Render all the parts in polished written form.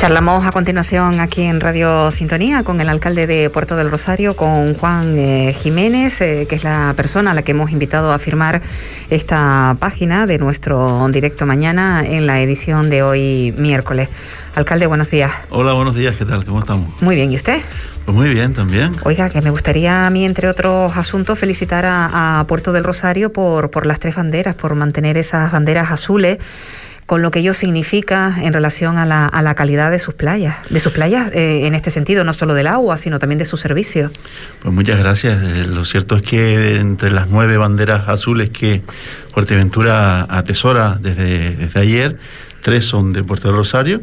Charlamos a continuación aquí en Radio Sintonía con el alcalde de Puerto del Rosario, con Juan Jiménez, que es la persona a la que hemos invitado a firmar esta página de nuestro directo mañana en la edición de hoy miércoles. Alcalde, buenos días. Hola, buenos días, ¿qué tal? ¿Cómo estamos? Muy bien, ¿y usted? Pues muy bien, también. Oiga, que me gustaría a mí, entre otros asuntos, felicitar a Puerto del Rosario por las 3 banderas, por mantener esas banderas azules, con lo que ello significa en relación a la calidad de sus playas, en este sentido, no solo del agua, sino también de sus servicios. Pues muchas gracias. Lo cierto es que entre las 9 banderas azules que Fuerteventura atesora desde ayer, 3 son de Puerto del Rosario.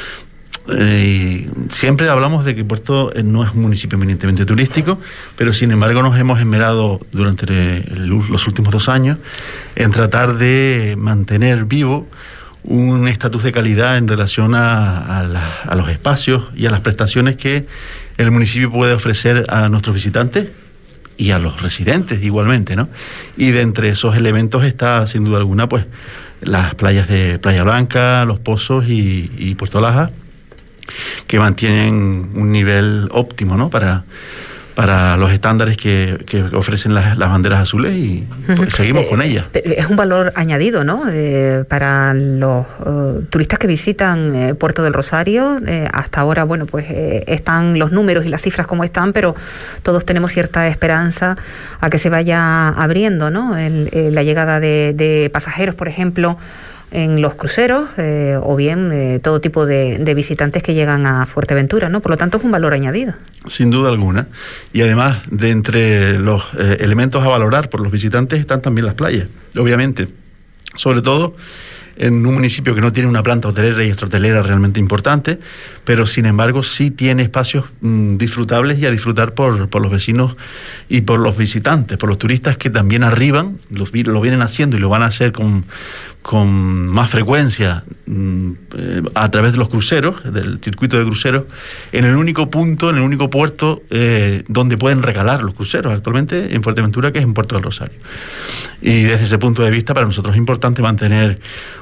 Siempre hablamos de que Puerto no es un municipio eminentemente turístico, pero sin embargo nos hemos esmerado durante los últimos 2 años en tratar de mantener vivo un estatus de calidad en relación a los espacios y a las prestaciones que el municipio puede ofrecer a nuestros visitantes y a los residentes igualmente, ¿no? Y de entre esos elementos está, sin duda alguna, pues las playas de Playa Blanca, Los Pozos y Puerto Laja, que mantienen un nivel óptimo, ¿no? Para los estándares que ofrecen las banderas azules, y pues seguimos con ellas. Es un valor añadido, ¿no? Para los turistas que visitan Puerto del Rosario. Hasta ahora, bueno, pues están los números y las cifras como están, pero todos tenemos cierta esperanza a que se vaya abriendo, ¿no? La llegada de pasajeros, por ejemplo, en los cruceros, o bien todo tipo de visitantes que llegan a Fuerteventura, ¿no? Por lo tanto, es un valor añadido. Sin duda alguna. Y además, de entre los elementos a valorar por los visitantes están también las playas, obviamente. Sobre todo en un municipio que no tiene una planta hotelera y extrahotelera realmente importante, pero sin embargo sí tiene espacios disfrutables y a disfrutar por los vecinos y por los visitantes, por los turistas que también arriban, lo vienen haciendo y lo van a hacer con más frecuencia a través de los cruceros, del circuito de cruceros, en el único puerto donde pueden recalar los cruceros actualmente en Fuerteventura, que es en Puerto del Rosario. Y desde ese punto de vista, para nosotros es importante mantener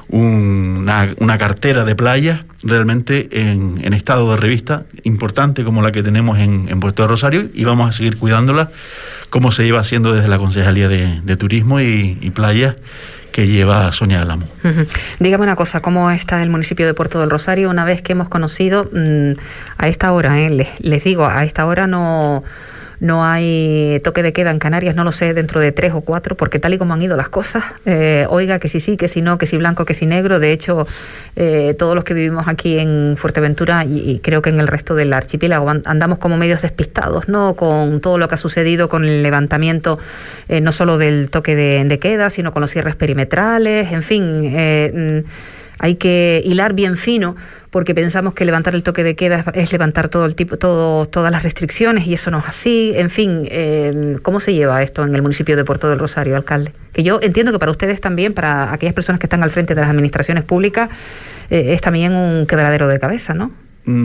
una cartera de playas realmente en estado de revista importante, como la que tenemos en Puerto del Rosario, y vamos a seguir cuidándola como se lleva haciendo desde la Concejalía de Turismo y Playas, que lleva Sonia Álamo. Dígame una cosa, ¿cómo está el municipio de Puerto del Rosario una vez que hemos conocido a esta hora? Les digo, a esta hora no hay toque de queda en Canarias, no lo sé, dentro de 3 o 4, porque tal y como han ido las cosas, oiga, que sí, que si no, que si blanco, que si negro. De hecho, todos los que vivimos aquí en Fuerteventura y creo que en el resto del archipiélago andamos como medios despistados, ¿no? Con todo lo que ha sucedido con el levantamiento, no solo del toque de queda, sino con los cierres perimetrales, en fin, hay que hilar bien fino, porque pensamos que levantar el toque de queda es levantar todas las restricciones, y eso no es así. En fin, ¿cómo se lleva esto en el municipio de Puerto del Rosario, alcalde? Que yo entiendo que para ustedes también, para aquellas personas que están al frente de las administraciones públicas, es también un quebradero de cabeza, ¿no?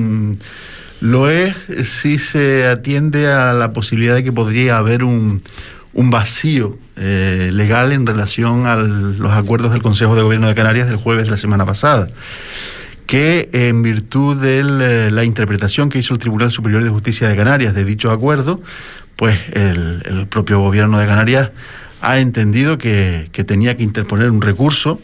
Lo es si se atiende a la posibilidad de que podría haber un vacío legal en relación a los acuerdos del Consejo de Gobierno de Canarias del jueves de la semana pasada, que en virtud de la interpretación que hizo el Tribunal Superior de Justicia de Canarias de dicho acuerdo, pues el propio Gobierno de Canarias ha entendido que tenía que interponer un recurso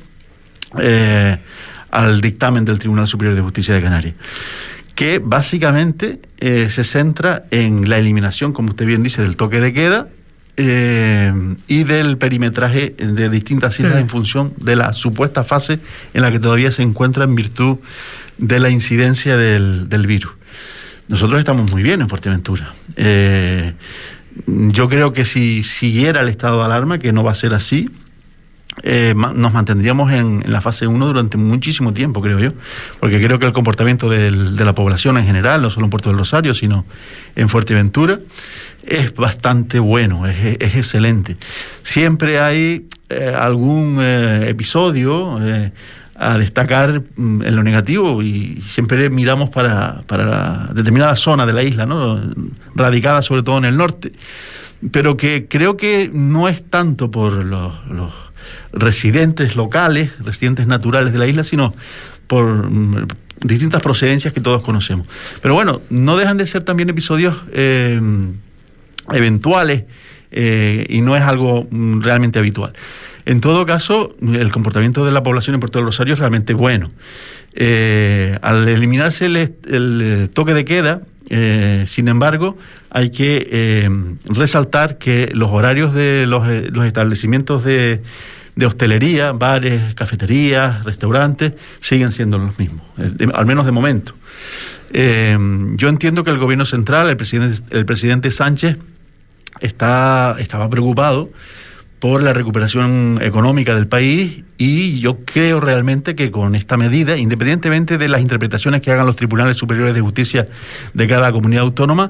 al dictamen del Tribunal Superior de Justicia de Canarias, que básicamente se centra en la eliminación, como usted bien dice, del toque de queda y del perimetraje de distintas islas en función de la supuesta fase en la que todavía se encuentra en virtud de la incidencia del virus. Nosotros estamos muy bien en Fuerteventura. Yo creo que si siguiera el estado de alarma, que no va a ser así, nos mantendríamos en la fase 1 durante muchísimo tiempo, creo yo, porque creo que el comportamiento de la población en general, no solo en Puerto del Rosario, sino en Fuerteventura, es bastante bueno, es excelente. Siempre hay algún episodio a destacar en lo negativo, y siempre miramos para determinada zona de la isla, ¿no? Radicada sobre todo en el norte, pero que creo que no es tanto por los residentes locales, residentes naturales de la isla, sino por distintas procedencias que todos conocemos. Pero bueno, no dejan de ser también episodios eventuales y no es algo realmente habitual. En todo caso, el comportamiento de la población en Puerto del Rosario es realmente bueno. Al eliminarse el toque de queda, sin embargo, hay que resaltar que los horarios de los establecimientos de hostelería, bares, cafeterías, restaurantes, siguen siendo los mismos, al menos de momento. Yo entiendo que el gobierno central, el presidente Sánchez, estaba preocupado por la recuperación económica del país, y yo creo realmente que con esta medida, independientemente de las interpretaciones que hagan los tribunales superiores de justicia de cada comunidad autónoma,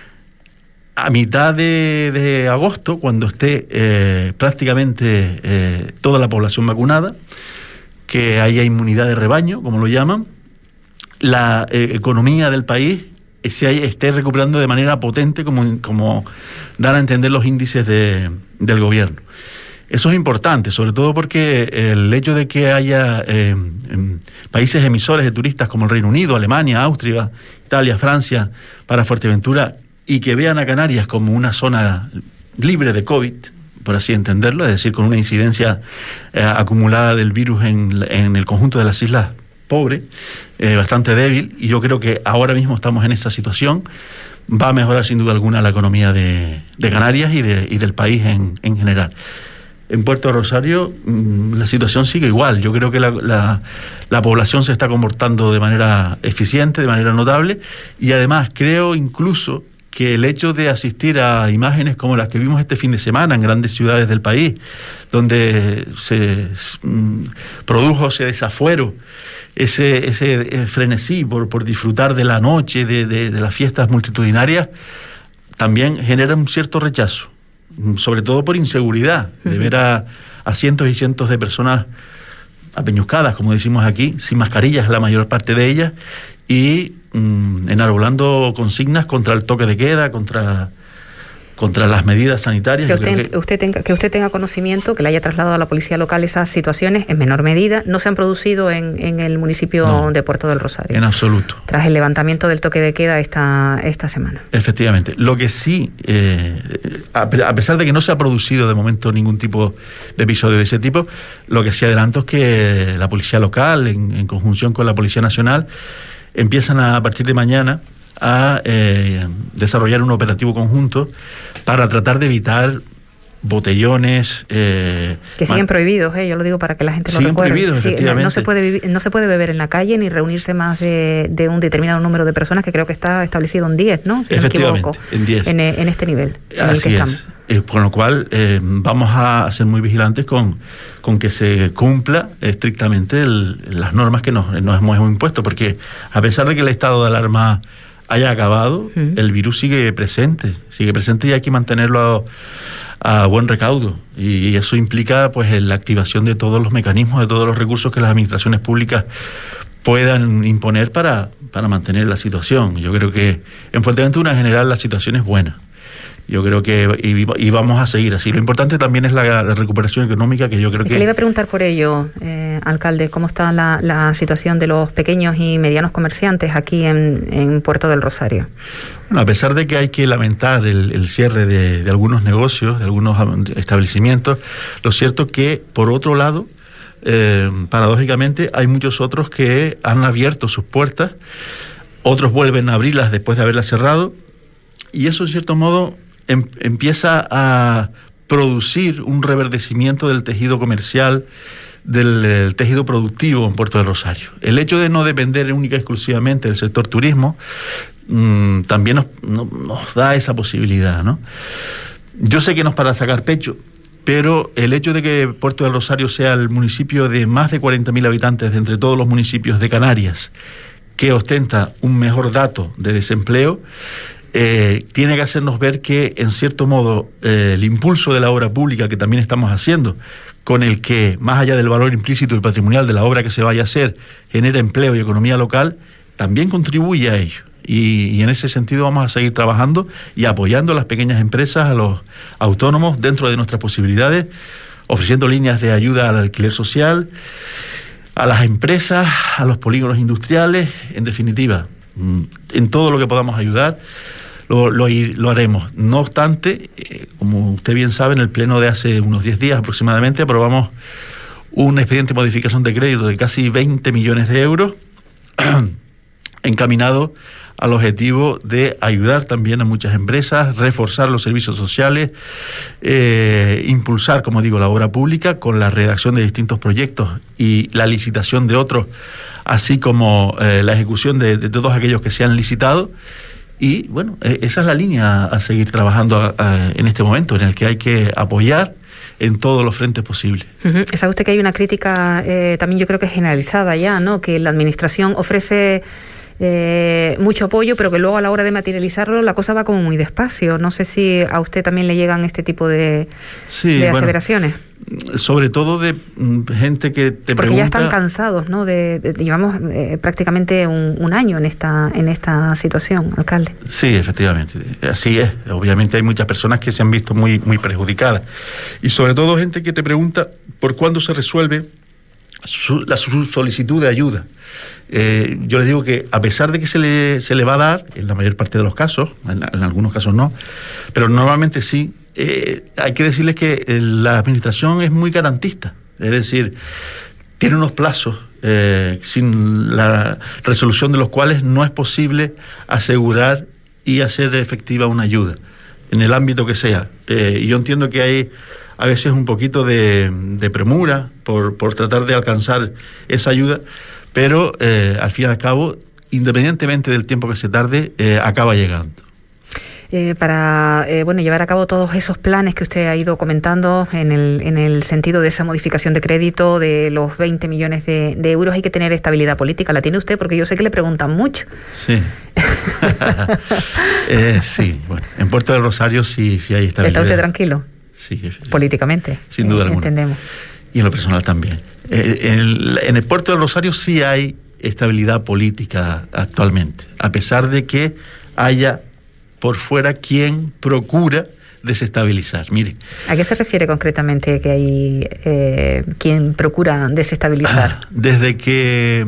a mitad de agosto, cuando esté prácticamente toda la población vacunada, que haya inmunidad de rebaño, como lo llaman, la economía del país esté recuperando de manera potente, como dan a entender los índices del gobierno. Eso es importante, sobre todo porque el hecho de que haya países emisores de turistas como el Reino Unido, Alemania, Austria, Italia, Francia, para Fuerteventura, y que vean a Canarias como una zona libre de COVID, por así entenderlo, es decir, con una incidencia acumulada del virus en el conjunto de las islas pobre, bastante débil, y yo creo que ahora mismo estamos en esta situación. Va a mejorar sin duda alguna la economía de Canarias y del país en general. En Puerto Rosario la situación sigue igual. Yo creo que la población se está comportando de manera eficiente, de manera notable, y además creo incluso que el hecho de asistir a imágenes como las que vimos este fin de semana en grandes ciudades del país, donde se produjo ese desafuero, ese frenesí por disfrutar de la noche, de las fiestas multitudinarias, también genera un cierto rechazo, sobre todo por inseguridad, de ver a cientos y cientos de personas apeñuscadas, como decimos aquí, sin mascarillas la mayor parte de ellas, y enarbolando consignas contra el toque de queda, contra las medidas sanitarias. Que usted tenga conocimiento, que le haya trasladado a la policía local esas situaciones, en menor medida, no se han producido en el municipio de Puerto del Rosario. En absoluto. Tras el levantamiento del toque de queda esta semana. Efectivamente. Lo que sí, a pesar de que no se ha producido de momento ningún tipo de episodio de ese tipo, lo que sí adelanto es que la policía local, en conjunción con la Policía Nacional, empiezan a partir de mañana a desarrollar un operativo conjunto para tratar de evitar botellones que siguen prohibidos, yo lo digo para que la gente lo recuerde. Prohibidos, efectivamente. No se puede beber en la calle ni reunirse más de un determinado número de personas, que creo que está establecido en 10, ¿no? Si no me equivoco, en 10. En este nivel en Así el que estamos. Con lo cual vamos a ser muy vigilantes con que se cumpla estrictamente las normas que nos hemos impuesto, porque a pesar de que el estado de alarma haya acabado, el virus sigue presente y hay que mantenerlo a buen recaudo, y eso implica pues la activación de todos los mecanismos, de todos los recursos que las administraciones públicas puedan imponer para mantener la situación. Yo creo que en Fuerteventura en general la situación es buena. Yo creo que y vamos a seguir así. Lo importante también es la recuperación económica, que yo creo que... Le iba a preguntar por ello, alcalde, ¿cómo está la situación de los pequeños y medianos comerciantes aquí en Puerto del Rosario? Bueno, a pesar de que hay que lamentar el cierre de algunos negocios, de algunos establecimientos, lo cierto es que, por otro lado, paradójicamente, hay muchos otros que han abierto sus puertas, otros vuelven a abrirlas después de haberlas cerrado, y eso, en cierto modo, empieza a producir un reverdecimiento del tejido comercial, del tejido productivo en Puerto del Rosario. El hecho de no depender única y exclusivamente del sector turismo también nos da esa posibilidad, ¿no? Yo sé que no es para sacar pecho, pero el hecho de que Puerto del Rosario sea el municipio de más de 40.000 habitantes de entre todos los municipios de Canarias que ostenta un mejor dato de desempleo, tiene que hacernos ver que, en cierto modo, el impulso de la obra pública que también estamos haciendo, con el que, más allá del valor implícito y patrimonial de la obra que se vaya a hacer, genera empleo y economía local, también contribuye a ello. Y en ese sentido vamos a seguir trabajando y apoyando a las pequeñas empresas, a los autónomos, dentro de nuestras posibilidades, ofreciendo líneas de ayuda al alquiler social, a las empresas, a los polígonos industriales, en definitiva, en todo lo que podamos ayudar, lo haremos. No obstante, como usted bien sabe, en el pleno de hace unos 10 días aproximadamente aprobamos un expediente de modificación de crédito de casi 20 millones de euros encaminado al objetivo de ayudar también a muchas empresas, reforzar los servicios sociales, impulsar, como digo, la obra pública con la redacción de distintos proyectos y la licitación de otros, así como la ejecución de todos aquellos que se han licitado. Y bueno, esa es la línea a seguir trabajando en este momento, en el que hay que apoyar en todos los frentes posibles. ¿Sabe usted que hay una crítica también, yo creo que generalizada ya, ¿no? Que la administración ofrece mucho apoyo, pero que luego a la hora de materializarlo la cosa va como muy despacio? No sé si a usted también le llegan este tipo de aseveraciones. Sobre todo de gente que te Porque pregunta... ya están cansados, ¿no? Llevamos prácticamente un año en esta situación, alcalde. Sí, efectivamente, así es. Obviamente hay muchas personas que se han visto muy perjudicadas. Y sobre todo gente que te pregunta por cuándo se resuelve su solicitud de ayuda. Yo les digo que a pesar de que se le va a dar, en la mayor parte de los casos, en algunos casos no, pero normalmente sí, hay que decirles que la administración es muy garantista, es decir, tiene unos plazos sin la resolución de los cuales no es posible asegurar y hacer efectiva una ayuda, en el ámbito que sea. Y yo entiendo que hay a veces un poquito de premura por tratar de alcanzar esa ayuda, pero al fin y al cabo, independientemente del tiempo que se tarde, acaba llegando. Para llevar a cabo todos esos planes que usted ha ido comentando en el sentido de esa modificación de crédito de los 20 millones de euros, hay que tener estabilidad política. ¿La tiene usted? Porque yo sé que le preguntan mucho. Sí. Sí, bueno, en Puerto del Rosario sí hay estabilidad. ¿Está usted tranquilo? Sí. Políticamente. Sin duda alguna. Entendemos. Y en lo personal también. En el Puerto del Rosario sí hay estabilidad política actualmente, a pesar de que haya por fuera quien procura desestabilizar. Mire. ¿A qué se refiere concretamente que hay quien procura desestabilizar? Desde que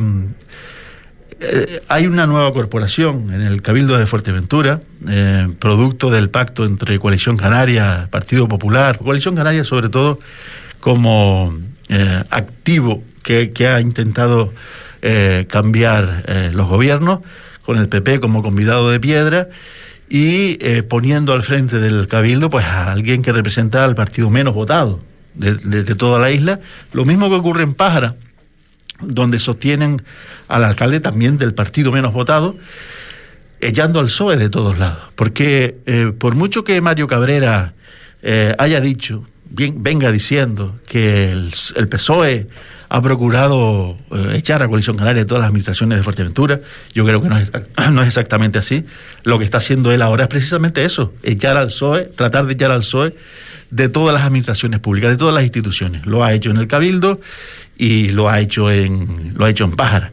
hay una nueva corporación en el Cabildo de Fuerteventura, producto del pacto entre Coalición Canaria, Partido Popular, Coalición Canaria sobre todo como activo que ha intentado cambiar los gobiernos, con el PP como convidado de piedra, y poniendo al frente del Cabildo pues a alguien que representa al partido menos votado de toda la isla. Lo mismo que ocurre en Pájara, donde sostienen al alcalde también del partido menos votado, echando al PSOE de todos lados. Porque por mucho que Mario Cabrera haya dicho, venga diciendo que el PSOE ha procurado echar a Coalición Canaria de todas las administraciones de Fuerteventura, yo creo que no es exactamente así. Lo que está haciendo él ahora es precisamente eso, echar al PSOE, tratar de echar al PSOE de todas las administraciones públicas, de todas las instituciones. Lo ha hecho en el Cabildo y lo ha hecho en Pájara.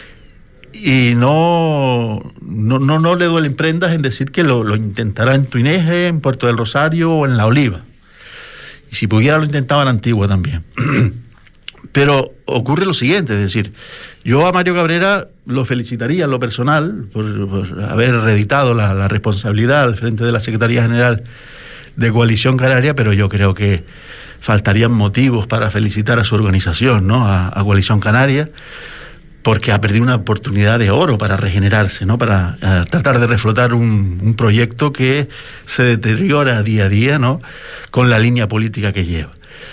Y no le duelen prendas en decir que lo intentará en Tuineje, en Puerto del Rosario o en La Oliva. Y si pudiera lo intentaba en Antigua también. Pero ocurre lo siguiente, es decir, yo a Mario Cabrera lo felicitaría en lo personal por haber reeditado la responsabilidad al frente de la Secretaría General de Coalición Canaria, pero yo creo que faltarían motivos para felicitar a su organización, ¿no? A Coalición Canaria, porque ha perdido una oportunidad de oro para regenerarse, ¿no? Para tratar de reflotar un proyecto que se deteriora día a día, ¿no? Con la línea política que lleva.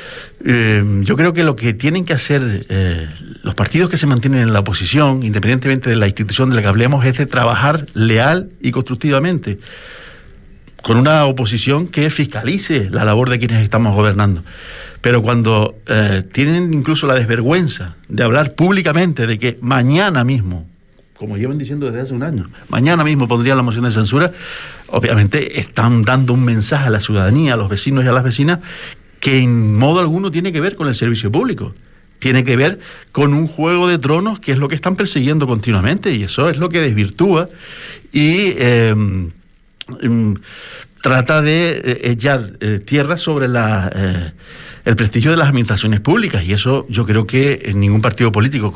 Yo creo que lo que tienen que hacer los partidos que se mantienen en la oposición, independientemente de la institución de la que hablemos, es de trabajar leal y constructivamente con una oposición que fiscalice la labor de quienes estamos gobernando. Pero cuando tienen incluso la desvergüenza de hablar públicamente de que mañana mismo, como llevan diciendo desde hace un año, mañana mismo pondrían la moción de censura, obviamente están dando un mensaje a la ciudadanía, a los vecinos y a las vecinas, que en modo alguno tiene que ver con el servicio público. Tiene que ver con un juego de tronos, que es lo que están persiguiendo continuamente, y eso es lo que desvirtúa y trata de echar tierra sobre el prestigio de las administraciones públicas, y eso yo creo que en ningún partido político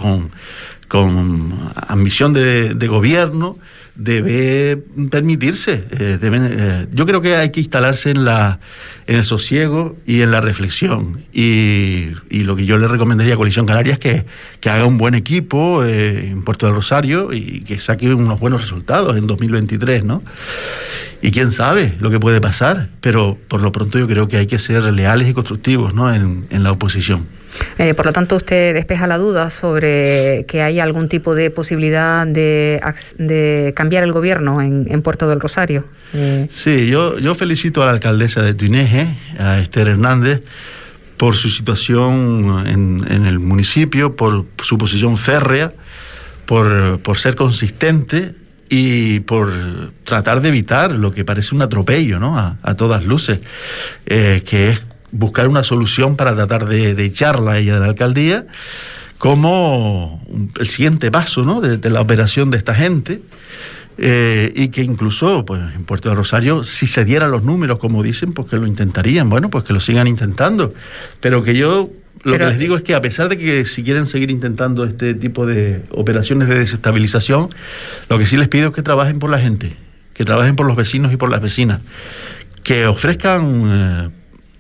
con ambición de gobierno debe permitirse. Yo creo que hay que instalarse en el sosiego y en la reflexión, y lo que yo le recomendaría a Coalición Canaria es que haga un buen equipo en Puerto del Rosario y que saque unos buenos resultados en 2023, ¿no? Y quién sabe lo que puede pasar, pero por lo pronto yo creo que hay que ser leales y constructivos, ¿no?, en la oposición. Por lo tanto, usted despeja la duda sobre que haya algún tipo de posibilidad de cambiar el gobierno en Puerto del Rosario. Sí, yo felicito a la alcaldesa de Tuineje, a Esther Hernández, por su situación en el municipio, por su posición férrea, por ser consistente y por tratar de evitar lo que parece un atropello, ¿no?, a todas luces, que es buscar una solución para tratar de echarla a ella de la alcaldía como el siguiente paso, ¿no?, de la operación de esta gente, y que incluso pues en Puerto de Rosario, si se dieran los números como dicen, pues que lo intentarían. Bueno, pues que lo sigan intentando, pero que yo lo que les digo es que a pesar de que si quieren seguir intentando este tipo de operaciones de desestabilización, lo que sí les pido es que trabajen por la gente, que trabajen por los vecinos y por las vecinas, que ofrezcan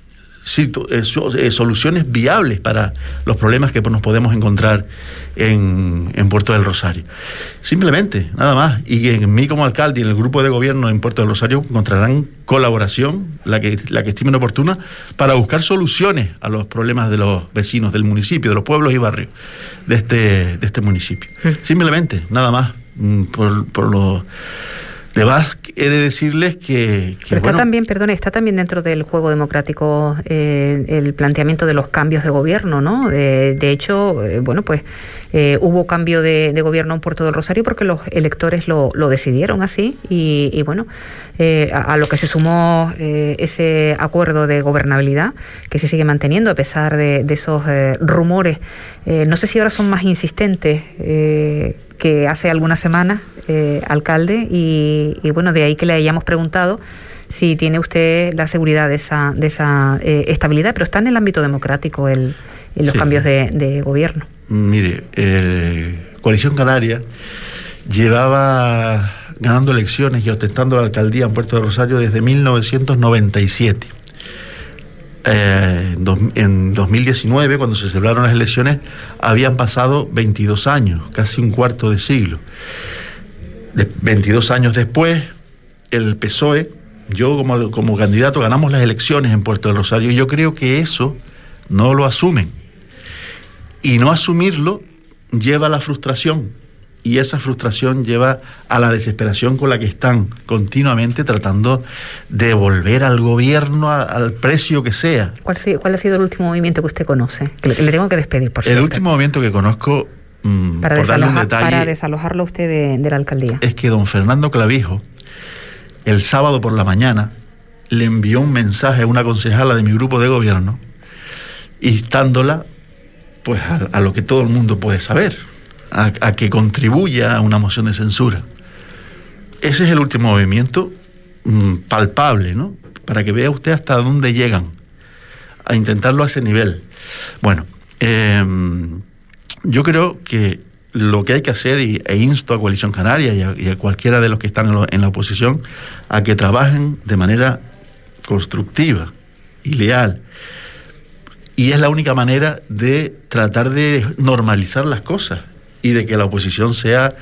soluciones viables para los problemas que nos podemos encontrar en Puerto del Rosario. Simplemente, nada más. Y en mí como alcalde y en el grupo de gobierno en Puerto del Rosario encontrarán colaboración, la que estimen oportuna, para buscar soluciones a los problemas de los vecinos del municipio, de los pueblos y barrios de este municipio. Simplemente, nada más. Por lo demás, he de decirles que pero está también, perdone, está también dentro del juego democrático el planteamiento de los cambios de gobierno, ¿no? De hecho, bueno, pues hubo cambio de gobierno en Puerto del Rosario porque los electores lo decidieron así, y bueno, a lo que se sumó ese acuerdo de gobernabilidad que se sigue manteniendo a pesar de esos rumores. No sé si ahora son más insistentes que hace algunas semanas, alcalde, y bueno, de ahí que le hayamos preguntado si tiene usted la seguridad de esa estabilidad, pero está en el ámbito democrático los cambios de gobierno. Mire, Coalición Canaria llevaba ganando elecciones y ostentando la alcaldía en Puerto de Rosario desde 1997. En 2019, cuando se celebraron las elecciones, habían pasado 22 años, casi un cuarto de siglo. 22 años después, el PSOE, yo como candidato, ganamos las elecciones en Puerto del Rosario, y yo creo que eso no lo asumen. Y no asumirlo lleva a la frustración, y esa frustración lleva a la desesperación con la que están continuamente tratando de volver al gobierno al precio que sea. ¿Cuál ha sido el último movimiento que usted conoce? Que le tengo que despedir, por cierto. El último movimiento que conozco, por darle un detalle, para desalojarlo usted de la alcaldía, es que don Fernando Clavijo, el sábado por la mañana, le envió un mensaje a una concejala de mi grupo de gobierno, instándola pues a lo que todo el mundo puede saber, a que contribuya a una moción de censura. Ese es el último movimiento palpable, ¿no?, para que vea usted hasta dónde llegan a intentarlo a ese nivel. Bueno, yo creo que lo que hay que hacer, e insto a Coalición Canaria y a cualquiera de los que están en la oposición, a que trabajen de manera constructiva y leal. Y es la única manera de tratar de normalizar las cosas y de que la oposición sea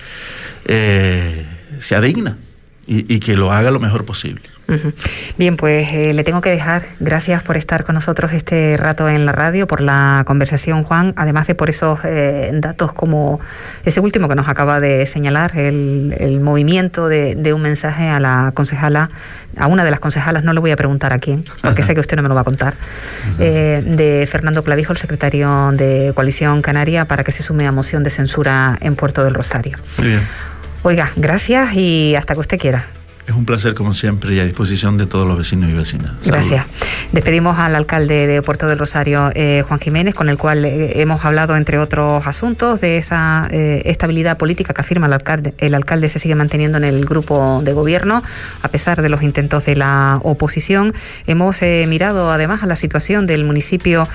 digna y que lo haga lo mejor posible. Uh-huh. Bien, pues le tengo que dejar. Gracias por estar con nosotros este rato en la radio, por la conversación, Juan, además de por esos datos como ese último que nos acaba de señalar, el movimiento de un mensaje a la concejala, a una de las concejalas, no le voy a preguntar a quién, porque sé que usted no me lo va a contar, de Fernando Clavijo, el secretario de Coalición Canaria, para que se sume a moción de censura en Puerto del Rosario. Muy bien. Oiga, gracias y hasta que usted quiera. Es un placer, como siempre, y a disposición de todos los vecinos y vecinas. Gracias. Despedimos al alcalde de Puerto del Rosario, Juan Jiménez, con el cual hemos hablado, entre otros asuntos, de esa estabilidad política que afirma el alcalde se sigue manteniendo en el grupo de gobierno, a pesar de los intentos de la oposición. Hemos mirado, además, a la situación del municipio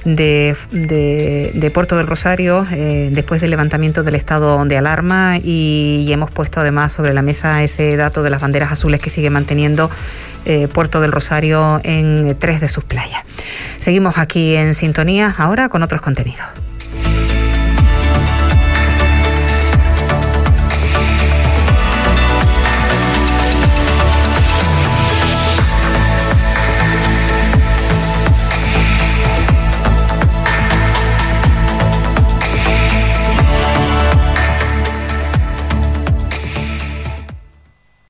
de Puerto del Rosario después del levantamiento del estado de alarma y hemos puesto además sobre la mesa ese dato de las banderas azules que sigue manteniendo Puerto del Rosario en 3 de sus playas. Seguimos aquí en sintonía ahora con otros contenidos.